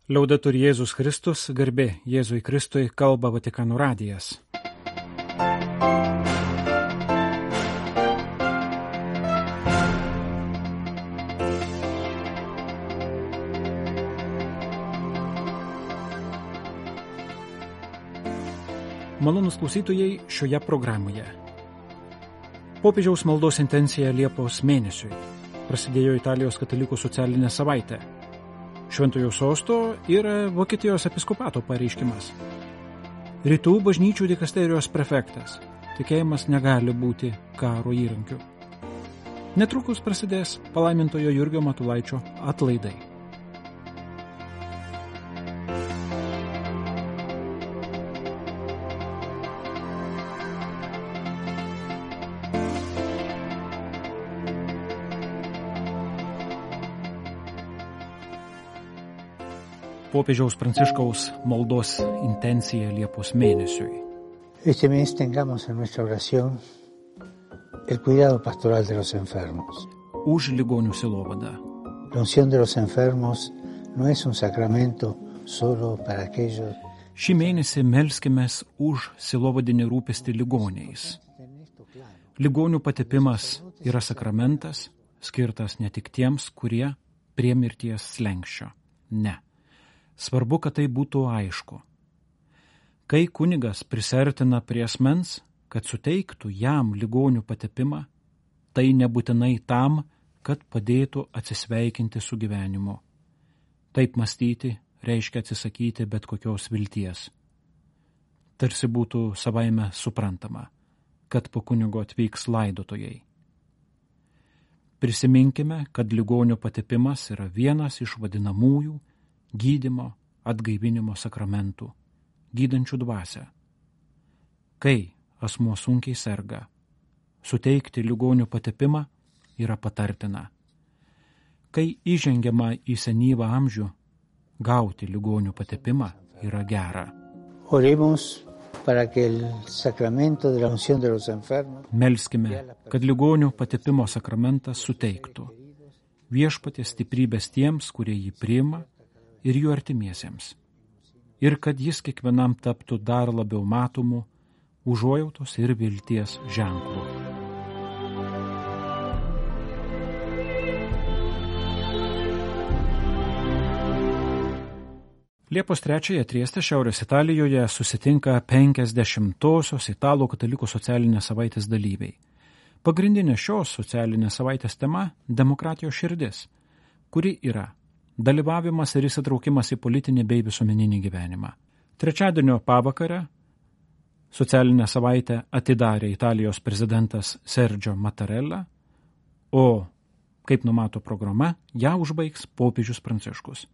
Liaudetur Jėzus Kristus, garbė Jėzui Kristui, kalba Vatikano radijas. Malonūs klausytojai šioje programoje. Popiežiaus maldos intencija Liepos mėnesiui. Prasidėjo Italijos katalikų socialinė savaitė. Šventojo sosto ir Vokietijos episkopato pareiškimas. Rytų bažnyčių dikasterijos prefektas. Tikėjimas negali būti karo įrankiu. Netrukus prasidės palaimintojo Jurgio Matulaičio atlaidai. Popiežiaus Pranciškaus maldos intencija Liepos mėnesiui. Este mes tengamos en nuestra oración el cuidado pastoral de los enfermos. Už ligonių sielovadą. La unción de los enfermos no es un sacramento solo para aquellos. Šį mėnesį melskimės už sielovadinį rūpestį ligoniais. Ligonių patepimas yra sakramentas, skirtas ne tik tiems, kurie prie mirties slenksčio. Ne. Svarbu, kad tai būtų aišku. Kai kunigas prisertina prie asmens, kad suteiktų jam ligonių patepimą, tai nebūtinai tam, kad padėtų atsisveikinti su gyvenimu. Taip mąstyti reiškia atsisakyti bet kokios vilties. Tarsi būtų savaime suprantama, kad po kunigo atvyks laidotojai. Prisiminkime, kad ligonių patepimas yra vienas iš vadinamųjų gydymo, atgaivinimo sakramentų, gydančių dvasią. Kai asmuo sunkiai serga, suteikti ligonių patepimą yra patartina. Kai įžengiama į senyvą amžių, gauti ligonių patepimą yra gera. Oremos para que el sacramento de la unción de los enfermos. Melskime, kad ligonių patepimo sakramentas suteiktų viešpaties stiprybės tiems, kurie jį priima, ir jų artimiesiems, ir kad jis kiekvienam taptų dar labiau matomų užuojautos ir vilties ženklų. Liepos 3-ąją Trieste, Šiaurės Italijoje, susitinka 50-osios Italų katalikų socialinės savaitės dalyviai. Pagrindinė šios socialinės savaitės tema – demokratijos širdis, kuri yra dalyvavimas ir įsitraukimas į politinį bei visuomeninį gyvenimą. Trečiadienio pavakarę socialinę savaitę atidarė Italijos prezidentas Sergio Mattarella, o, kaip numato programa, ją užbaigs popiežius Pranciškus.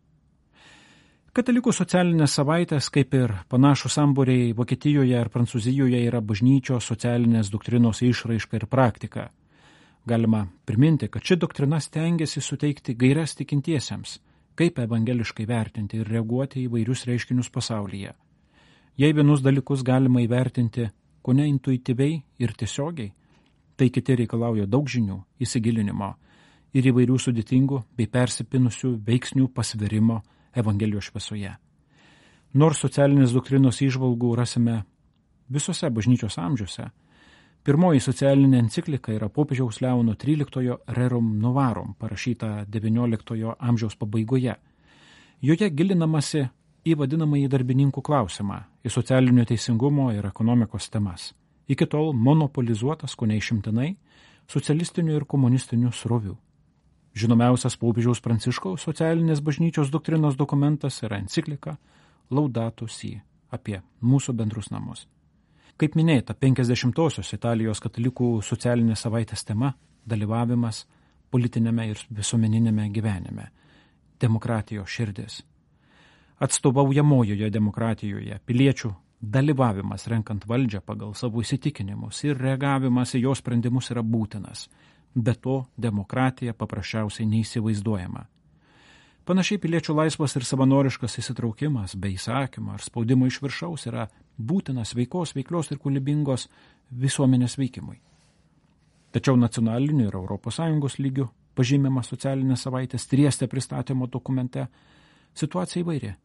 Katalikų socialinės savaitės, kaip ir panašūs sambūriai Vokietijoje ar Prancūzijoje, yra bažnyčios socialinės doktrinos išraiška ir praktika. Galima priminti, kad ši doktrina stengiasi suteikti gaires tikintiesiems, kaip evangeliškai vertinti ir reaguoti į vairius reiškinius pasaulyje. Jei vienus dalykus galima įvertinti kone intuityviai ir tiesiogiai, tai kiti reikalauja daug žinių, įsigilinimo ir įvairių sudėtingų bei persipinusių veiksnių pasverimo Evangelijos šviesoje. Nors socialinės doktrinos įžvalgų rasime visose bažnyčios amžiuose, pirmoji socialinė enciklika yra popiežiaus Leono XIII Rerum Novarum, parašyta XIX amžiaus pabaigoje. Joje gilinamasi į vadinamąjį darbininkų klausimą, į socialinio teisingumo ir ekonomikos temas, iki tol monopolizuotas, kone išimtinai, socialistinių ir komunistinių srovių. Žinomiausias popiežiaus Pranciškaus socialinės bažnyčios doktrinos dokumentas yra enciklika Laudato Si apie mūsų bendrus namus. Kaip minėta, 50-osios Italijos katalikų socialinės savaitės tema – dalyvavimas politinėme ir visuomeninėme gyvenime, demokratijos širdis. Atstovaujamojoje demokratijoje piliečių dalyvavimas renkant valdžią pagal savo įsitikinimus ir reagavimas į jos sprendimus yra būtinas, be to demokratija paprasčiausiai neįsivaizduojama. Panašiai piliečių laisvas ir savanoriškas įsitraukimas be įsakymo ar spaudimo iš viršaus yra būtinas veikos, veiklios ir kūrybingos visuomenės veikimui. Tačiau nacionaliniu ir ES lygiu pažymima socialinės savaitės Trieste pristatymo dokumente situacija įvairi.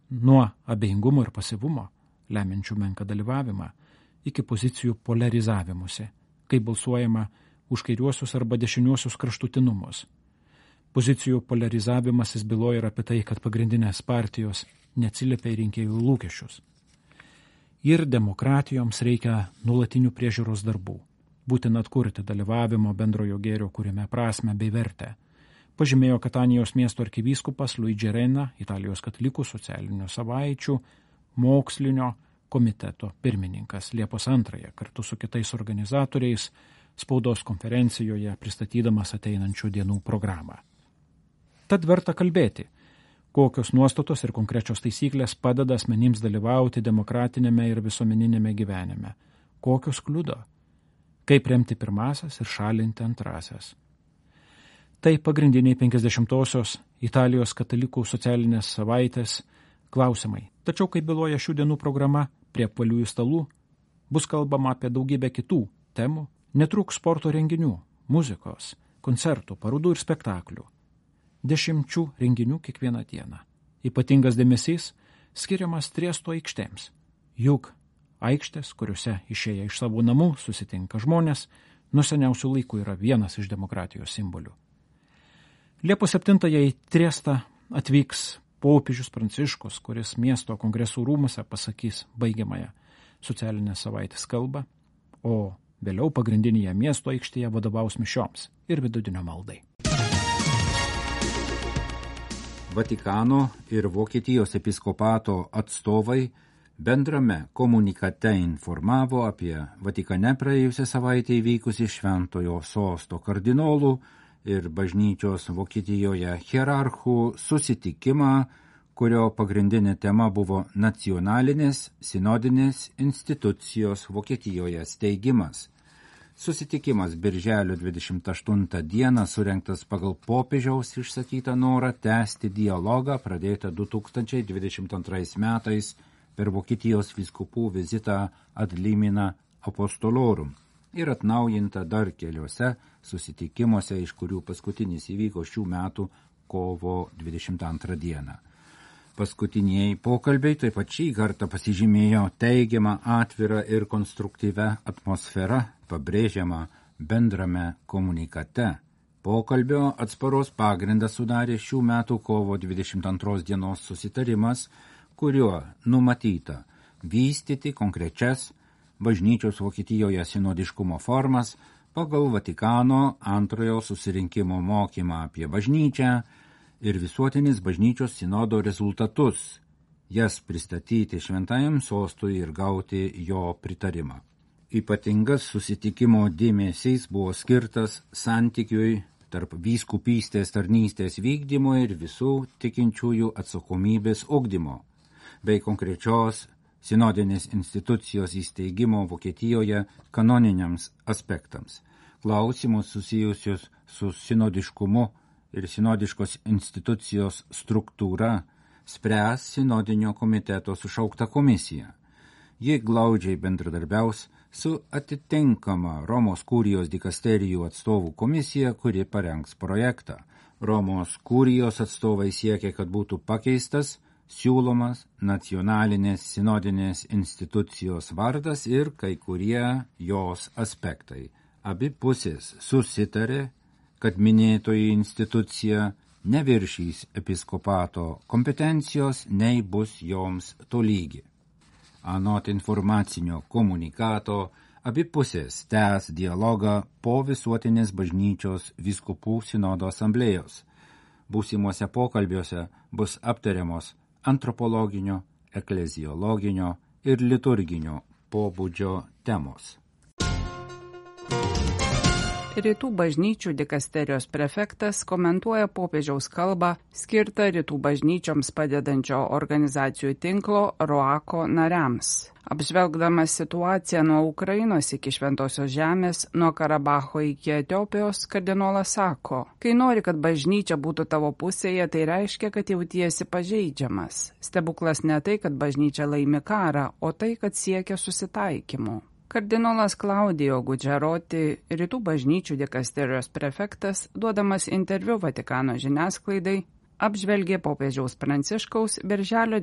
nuo abejingumo ir pasyvumo, lemiančių menką dalyvavimą, iki pozicijų polarizavimuose, kai balsuojama už kairiuosius arba dešiniuosius kraštutinumus. Pozicijų polarizavimasis byloja ir apie tai, kad pagrindinės partijos neatsiliepia į rinkėjų lūkesčius. Ir demokratijoms reikia nuolatinių priežiūros darbų. Būtina atkurti dalyvavimo bendrojo gėrio kūrime prasmę bei vertę. Pažymėjo Katanijos miesto arkivyskupas Luigi Reina, Italijos katalikų socialinių savaičių mokslinio komiteto pirmininkas Liepos 2 kartu su kitais organizatoriais spaudos konferencijoje pristatydamas ateinančių dienų programą. Tad verta kalbėti, kokios nuostatos ir konkrečios taisyklės padeda asmenims dalyvauti demokratinėme ir visuomeninėme gyvenime, kokios kliudo, kaip remti pirmasias ir šalinti antrasias. Tai pagrindiniai 50-osios Italijos katalikų socialinės savaitės klausimai. Tačiau, kaip byloja šių dienų programa, prie apvaliųjų stalų bus kalbama apie daugybę kitų temų, netrūks sporto renginių, muzikos, koncertų, parodų ir spektaklių. 10 renginių kiekvieną dieną. Ypatingas dėmesys skiriamas Triesto aikštėms. Juk aikštės, kuriuose išėję iš savo namų susitinka žmonės, nuo seniausių laikų yra vienas iš demokratijos simbolių. Liepos 7 į Triestą atvyks popiežius Pranciškus, kuris miesto kongresų rūmuose pasakys baigiamąją socialinės savaitės kalbą, o vėliau pagrindinėje miesto aikštėje vadovaus mišioms ir vidudienio maldai. Vatikano ir Vokietijos episkopato atstovai bendrame komunikate informavo apie Vatikane praėjusią savaitę įvykusį Šventojo Sosto kardinolų ir bažnyčios Vokietijoje hierarchų susitikimą, kurio pagrindinė tema buvo nacionalinės sinodinės institucijos Vokietijoje steigimas. Susitikimas birželio 28 dieną surengtas pagal popiežiaus išsakytą norą tęsti dialogą pradėtą 2022 metais per Vokietijos vyskupų vizitą ad limina apostolorum ir atnaujinta dar keliuose susitikimuose, iš kurių paskutinis įvyko šių metų kovo 22 dieną. Paskutiniai pokalbiai taip pat šį kartą pasižymėjo teigiamą, atvirą ir konstruktyvę atmosferą, pabrėžiamą bendrame komunikate. Pokalbio atsparos pagrindą sudarė šių metų kovo 22 dienos susitarimas, kuriuo numatyta vystyti konkrečias bažnyčios Vokietijoje sinodiškumo formas pagal Vatikano antrojo susirinkimo mokymą apie bažnyčią ir visuotinis bažnyčios sinodo rezultatus, jas pristatyti šventajam sostui ir gauti jo pritarimą. Ypatingas susitikimo dėmesys buvo skirtas santykiui tarp vyskupystės tarnystės vykdymo ir visų tikinčiųjų atsakomybės ugdymo, bei konkrečios sinodinės institucijos įsteigimo Vokietijoje kanoniniams aspektams, klausimus susijusius su sinodiškumu ir sinodiškos institucijos struktūra spręs sinodinio komiteto sušaukta komisija. Ji glaudžiai bendradarbiaus su atitinkama Romos kurijos dikasterijų atstovų komisija, kuri parengs projektą. Romos kurijos atstovai siekia, kad būtų pakeistas siūlomas nacionalinės sinodinės institucijos vardas ir kai kurie jos aspektai. Abi pusės susitarė, kad minėtoji institucija neviršys episkopato kompetencijos, nei bus joms tolygi. Anot informacinio komunikato, abi pusės tęs dialogą po visuotinės bažnyčios vyskupų sinodo asamblėjos. Būsimuose pokalbiuose bus aptariamos antropologinio, ekleziologinio ir liturginio pobūdžio temos. Rytų bažnyčių dikasterijos prefektas komentuoja popiežiaus kalbą skirtą rytų bažnyčioms padedančio organizacijų tinklo ROACO nariams. Apžvelgdamas situaciją nuo Ukrainos iki Šventosios žemės, nuo Karabacho iki Etiopijos, kardinolas sako, kai nori, kad bažnyčia būtų tavo pusėje, tai reiškia, kad jautiesi pažeidžiamas. Stebuklas ne tai, kad bažnyčia laimi karą, o tai, kad siekia susitaikymo. Kardinolas Klaudijo Gudžeroti, rytų bažnyčių dikasterijos prefektas, duodamas interviu Vatikano žiniasklaidai, apžvelgė popiežiaus Pranciškaus birželio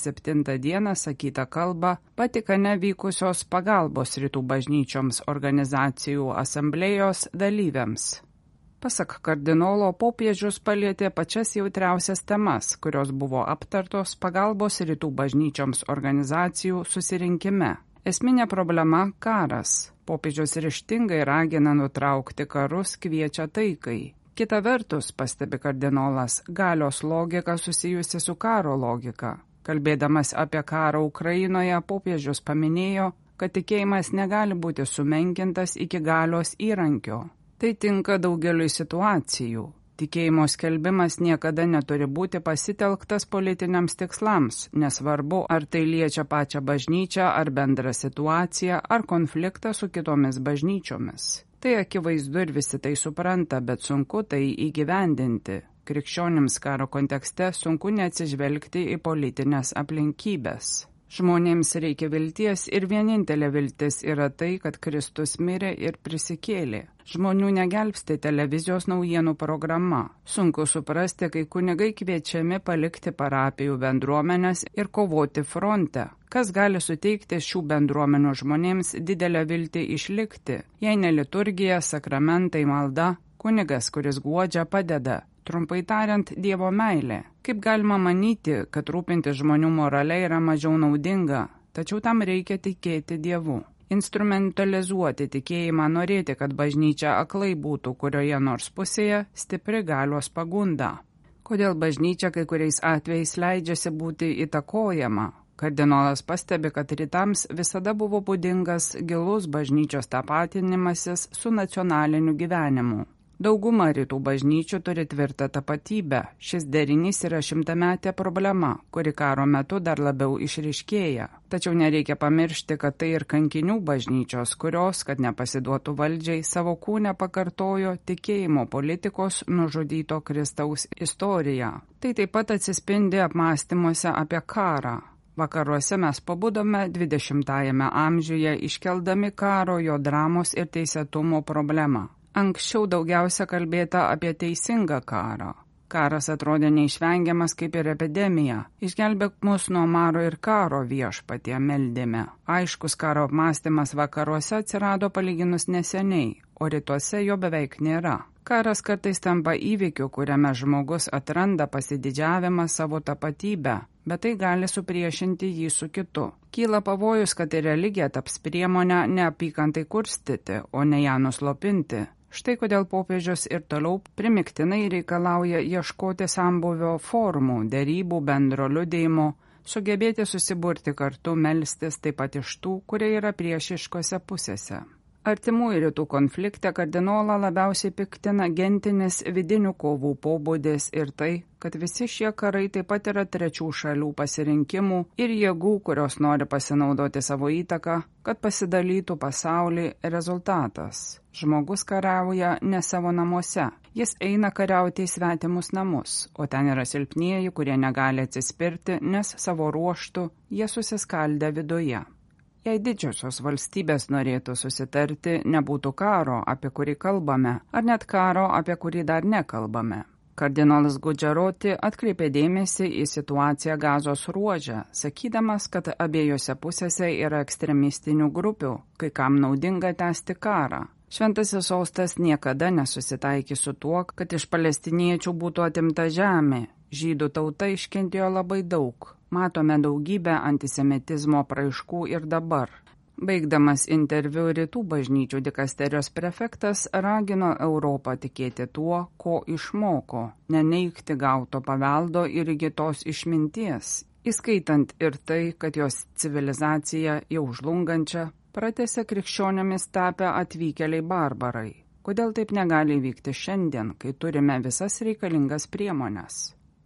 27 dieną sakytą kalbą Vatikane vykusios pagalbos rytų bažnyčioms organizacijų asamblėjos dalyviams. Pasak kardinolo, popiežius palietė pačias jautriausias temas, kurios buvo aptartos pagalbos rytų bažnyčioms organizacijų susirinkime. Esminė problema – karas. Popiežius ryžtingai ragina nutraukti karus, kviečia taikai. Kita vertus, pastebi kardinolas, galios logika susijusi su karo logika. Kalbėdamas apie karą Ukrainoje, popiežius paminėjo, kad tikėjimas negali būti sumenkintas iki galios įrankio. Tai tinka daugeliui situacijų. Tikėjimo skelbimas niekada neturi būti pasitelktas politiniams tikslams, nesvarbu, ar tai liečia pačią bažnyčią, ar bendrą situaciją, ar konfliktą su kitomis bažnyčiomis. Tai akivaizdu ir visi tai supranta, bet sunku tai įgyvendinti. Krikščionims karo kontekste sunku neatsižvelgti į politinės aplinkybės. Žmonėms reikia vilties ir vienintelė viltis yra tai, kad Kristus mirė ir prisikėlė. Žmonių negelbsti televizijos naujienų programa. Sunku suprasti, kai kunigai kviečiami palikti parapijų bendruomenės ir kovoti fronte. Kas gali suteikti šių bendruomenių žmonėms didelę viltį išlikti, jei ne liturgija, sakramentai, malda, kunigas, kuris guodžia, padeda. Trumpai tariant, Dievo meilė. Kaip galima manyti, kad rūpinti žmonių morale yra mažiau naudinga, tačiau tam reikia tikėti Dievu. Instrumentalizuoti tikėjimą, norėti, kad bažnyčia aklai būtų kurioje nors pusėje, stipri galios pagunda. Kodėl bažnyčia kai kuriais atvejais leidžiasi būti įtakojama? Kardinolas pastebi, kad rytams visada buvo būdingas gilus bažnyčios tapatinimasis su nacionaliniu gyvenimu. Dauguma rytų bažnyčių turi tvirtą tapatybę. Šis derinys yra šimtametė problema, kuri karo metu dar labiau išryškėja. Tačiau nereikia pamiršti, kad tai ir kankinių bažnyčios, kurios, kad nepasiduotų valdžiai, savo kūne pakartojo tikėjimo politikos nužudyto Kristaus istoriją. Tai taip pat atsispindi apmąstymuose apie karą. Vakaruose mes pabudome 20-ajame amžiuje iškeldami karo, jo dramos ir teisėtumo problemą. Anksčiau daugiausia kalbėta apie teisingą karą. Karas atrodė neišvengiamas kaip ir epidemija. Išgelbėk mus nuo maro ir karo, Viešpatie, meldėme. Aiškus karo apmąstymas vakaruose atsirado palyginus neseniai, o rytuose jo beveik nėra. Karas kartais tampa įvykiu, kuriame žmogus atranda pasididžiavimą savo tapatybę, bet tai gali supriešinti jį su kitu. Kyla pavojus, kad ir religija taps priemonę neapykantai kurstyti, o ne ją nuslopinti. Štai kodėl popiežius ir toliau primiktinai reikalauja ieškoti sambūvio formų, derybų, bendro liudijimo, sugebėti susiburti kartu, melstis taip pat iš tų, kurie yra priešiškose pusėse. Artimųjų rytų konflikte kardinolą labiausiai piktina gentinis vidinių kovų pobūdis ir tai, kad visi šie karai taip pat yra trečių šalių pasirinkimų ir jėgų, kurios nori pasinaudoti savo įtaką, kad pasidalytų pasaulį rezultatas. Žmogus kariauja ne savo namuose, jis eina kariauti į svetimus namus, o ten yra silpnieji, kurie negali atsispirti, nes savo ruoštų jie susiskaldę viduje. Jei didžiosios valstybės norėtų susitarti, nebūtų karo, apie kurį kalbame, ar net karo, apie kurį dar nekalbame. Kardinolas Gudžaroti atkreipė dėmesį į situaciją Gazos ruože, sakydamas, kad abiejose pusėse yra ekstremistinių grupių, kai kam naudinga tęsti karą. Šventasis sostas niekada nesusitaikė su tuo, kad iš palestiniečių būtų atimta žemė. Žydų tauta iškentėjo labai daug. Matome daugybę antisemitizmo apraiškų ir dabar. Baigdamas interviu rytų bažnyčių dikasterijos prefektas ragino Europą tikėti tuo, ko išmoko, neneigti gauto paveldo ir įgytos išminties, įskaitant ir tai, kad jos civilizacija jau žlungančia pratęsė krikščionėmis tapę atvykėliai barbarai. Kodėl taip negali vykti šiandien, kai turime visas reikalingas priemones?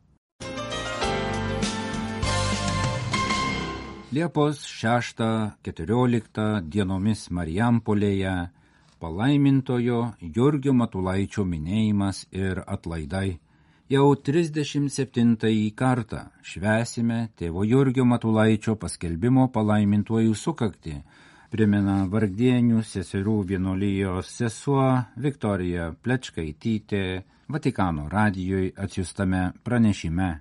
Liepos 6-14 dienomis Marijampolėje palaimintojo Jurgio Matulaičio minėjimas ir atlaidai. Jau 37 kartą švęsime tėvo Jurgio Matulaičio paskelbimo palaimintuojų sukaktį, primena Vargdienių seserų vienuolijos sesuo Viktorija Plečkaitytė, Vatikano radijui atsiųstame pranešime.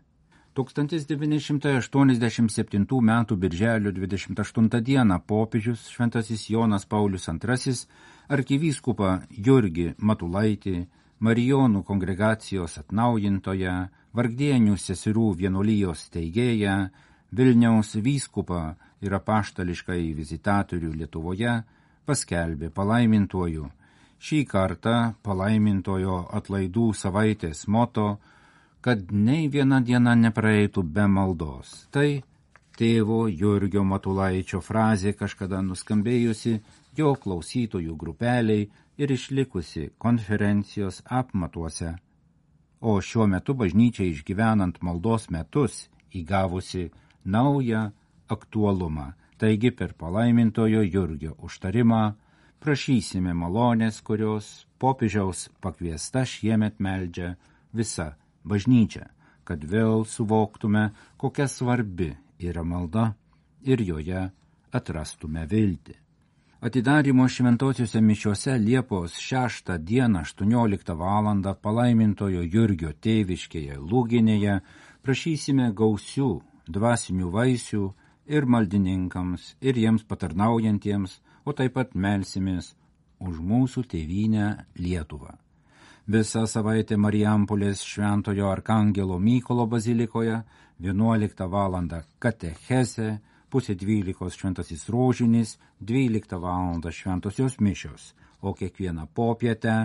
1987 m. birželio 28 d. popiežius šventasis Jonas Paulius II arkivyskupą Jurgį Matulaitį, Marijonų kongregacijos atnaujintoją, Vargdienių seserų vienuolijos steigėją, Vilniaus vyskupą ir apaštališkąjį vizitatorių Lietuvoje paskelbė palaimintuoju. Šį kartą palaimintojo atlaidų savaitės moto, kad nei viena diena nepraeitų be maldos. Tai tėvo Jurgio Matulaičio frazė kažkada nuskambėjusi jo klausytojų grupeliai ir išlikusi konferencijos apmatuose. O šiuo metu bažnyčia išgyvenant maldos metus įgavusi naują aktualumą. Taigi per palaimintojo Jurgio užtarimą prašysime malonės, kurios popiežiaus pakviesta šiemet meldžia visa bažnyčia, kad vėl suvoktume, kokia svarbi yra malda ir joje atrastume viltį. Atidarymo šventosiuose mišiuose Liepos 6 dieną 18 val. Palaimintojo Jurgio tėviškėje Lūginėje prašysime gausių dvasinių vaisių ir maldininkams, ir jiems patarnaujantiems, o taip pat melsimės už mūsų tėvynę Lietuvą. Visą savaitę Marijampolės Šventojo Arkangelo Mykolo bazilikoje 11 val. Katechezė, 11:30 šventasis rožinis, 12 val. Šventosios mišios, o kiekvieną popietę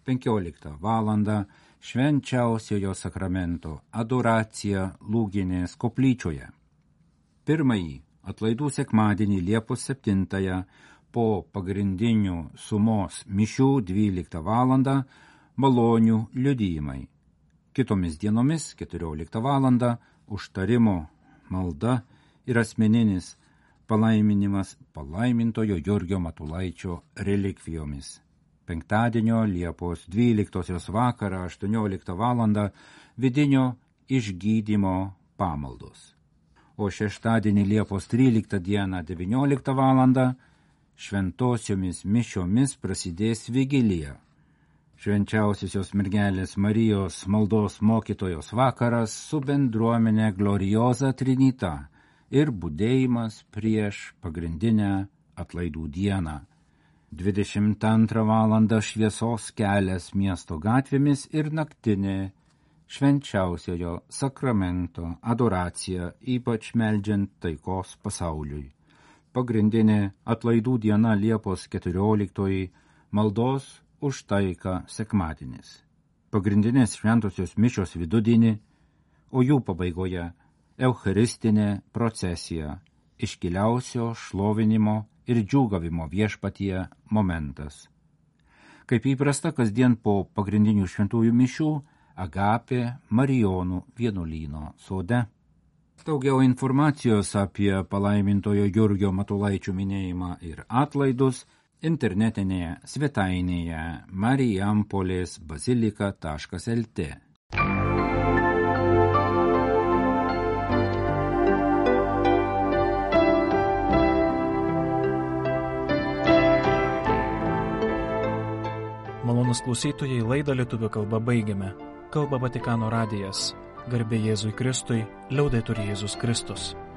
15 val. Švenčiausiojo sakramento adoracija Lūginės koplyčioje. Pirmąjį atlaidų sekmadienį Liepos 7 po pagrindinių sumos mišių 12 val. Malonių liudijimai. Kitomis dienomis 14 val. Užtarimo malda ir asmeninis palaiminimas palaimintojo Jurgio Matulaičio relikvijomis. Penktadienio Liepos 12 vakarą 18 val. Vidinio išgydymo pamaldos. O šeštadienį Liepos 13 dieną 19 val. Šventosiomis mišiomis prasidės vigilija. Švenčiausiosios mergelės Marijos maldos mokytojos vakaras su bendruomenė Gloriosa Trinita ir budėjimas prieš pagrindinę atlaidų dieną. 22 val. Šviesos kelias miesto gatvėmis ir naktinė švenčiausiojo sakramento adoracija, ypač meldžiant taikos pasauliui. Pagrindinė atlaidų diena Liepos 14 maldos už taiką sekmadienis. Pagrindinės šventosios mišios vidudienį, o jų pabaigoje eucharistinė procesija, iškiliausio šlovinimo ir džiūgavimo viešpatyje momentas. Kaip įprasta, kasdien po pagrindinių šventųjų mišių Agapė Marijonų vienuolyno sode. Daugiau informacijos apie palaimintojo Jurgio Matulaičio minėjimą ir atlaidus internetinėje svetainėje marijampolės-bazilika.lt. Malonūs klausytojai, laidą lietuvių kalba baigiame. Kalba Vatikano radijas. Garbė Jėzui Kristui, liaudetur Jėzus Kristus.